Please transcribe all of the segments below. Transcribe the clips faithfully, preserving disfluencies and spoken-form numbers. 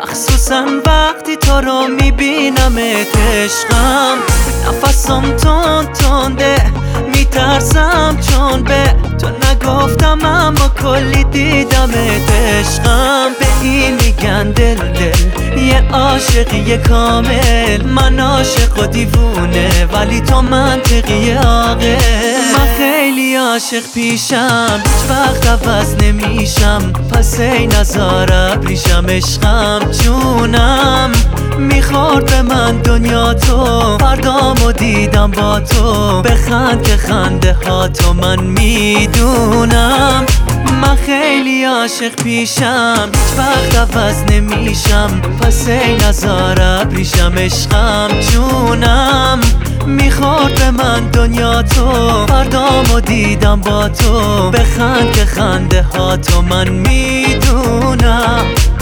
مخصوصا وقتی تو رو میبینمت عشقم. نفسم تند تنده میترسم چون به تو نگفتم اما کلی دیدمت عشقم. به این میگن دل دل یه عاشقی کامل، من عاشق و دیوونه ولی تو منطقی عاقل. من خیلی عاشق پیشم هیچ وقت عوض نمیشم، پس ای نزار ابریشم عشقم جونم. میخورد به من دنیا تو، فردامو دیدم با تو، بخند که خنده ها تو من میدونم. من خیلی عاشق پیشم هیچ وقت عوض نمیشم، پس ای نزار ابریشم عشقم جونم. میخورد به من دنیا تو، فردامو دیدم با تو، بخند که خنده ها تو من میدونم.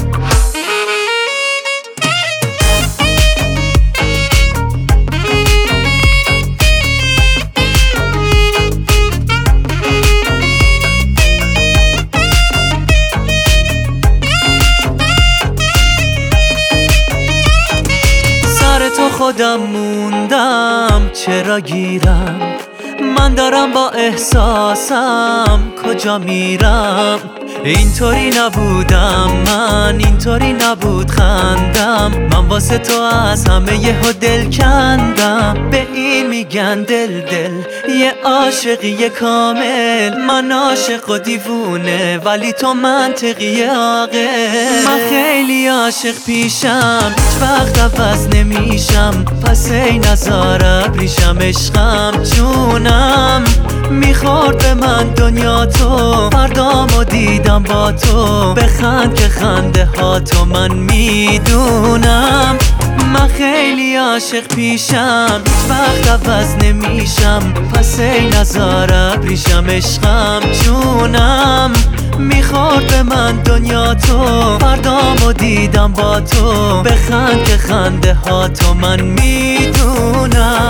تو خودم موندم چرا گیرم، من دارم با احساسم کجا میرم. اینطوری نبودم من، اینطوری نبود خندم، من واسه تو از همه یهو دل کندم. به این میگن دل دل یه عاشقی کامل، من عاشق و دیوونه ولی تو منطقی عاقل. من خیلی عاشق پیشم هیچ وقت عوض نمیشم، پس ای نزار ابریشم عشقم جونم. میخورد به من دنیا تو، فردامو دیدم با تو، بخند که خنده ها تو من میدونم. من خیلی عاشق پیشم هیچ وقت عوض نمیشم، پس ای نزار ابریشم عشقم جونم. میخورد به من دنیا تو، فردامو دیدم با تو، بخند که خنده ها تو من میدونم.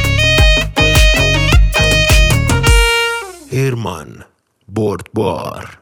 ایرمان بردبار.